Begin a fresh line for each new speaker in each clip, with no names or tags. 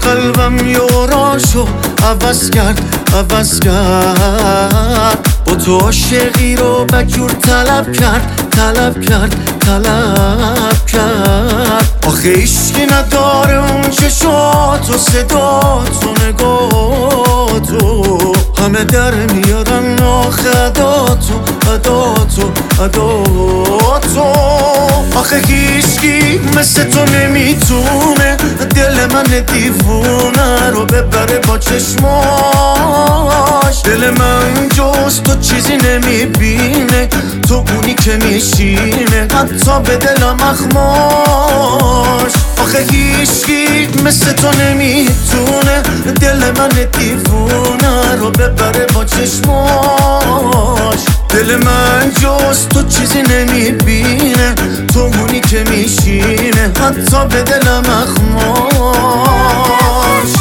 قلبم یوراشو عوض کرد با تو عاشقی رو بجور طلب کرد آخه عشقی نداره اون چشات و صدات و نگاتو همه در میارن آخه عداتو آخه هیچکی مثل تو نمیتونه دل من دیوونه رو ببره با چشماش. دل من جز تو چیزی نمیبینه، تو اونی که میشینه حتی به دلم اخماش. آخه هیچکی مثل تو نمیتونه دل من دیوونه رو ببره با چشماش. دل من جز تو چیزی نمیبینه، تو اونی که میشینه حتی به دلم اخماش.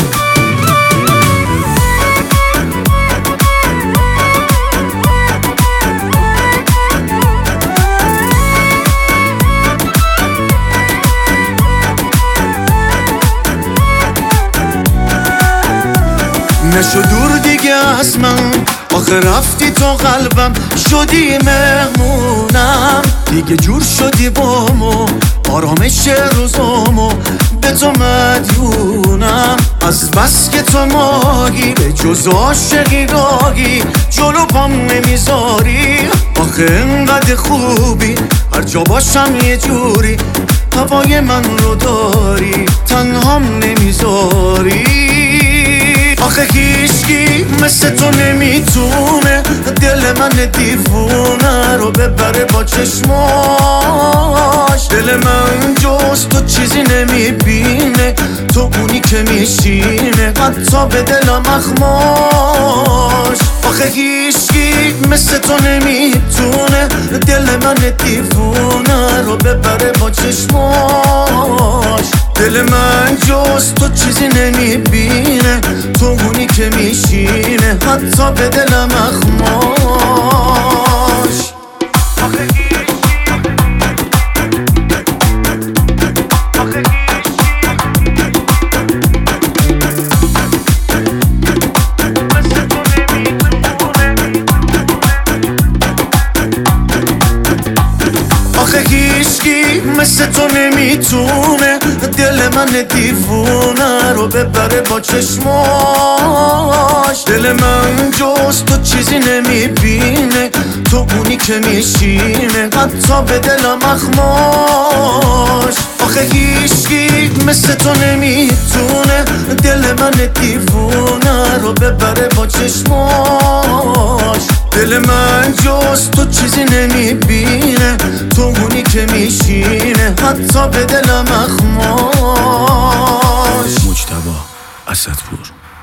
نشو دور دیگه از من، آخه رفتی تو قلبم شدی مهمونم. دیگه جور شدی بامو آرامش روزامو به تو مدیونم. از بس که تو ماهی به جز عاشقی راهی جلو پام نمیذاری. آخه انقدر خوبی هر جا باشم یه جوری هوای من رو داری تنهام نمیذاری. آخه هیچکی مثل تو نمیتونه دل من دیوونه رو ببره با چشماش. دل من جز تو چیزی نمیبینه، تو اونی که میشینه حتی به دلم اخماش. آخه هیچکی مثل تو نمیتونه دل من دیوونه رو ببره با چشماش. دل من جز تو چیزی نمیبینه، تو اونی که میشینه حتی به دلم اخماش. آخه هیچکی مثل تو نمیتونه دل من دیوونه رو ببره با چشماش. دل من جز تو چیزی نمیبینه، تو اونی که میشینه حتی به دلم اخماش. آخه هیچکی مثل تو نمیتونه دل من دیوونه رو ببره با چشماش. دل من جز تو چیزی نمیبینه، تو اونی که میشینه حتی به دلم اخماش.
مجتبی اسدپور.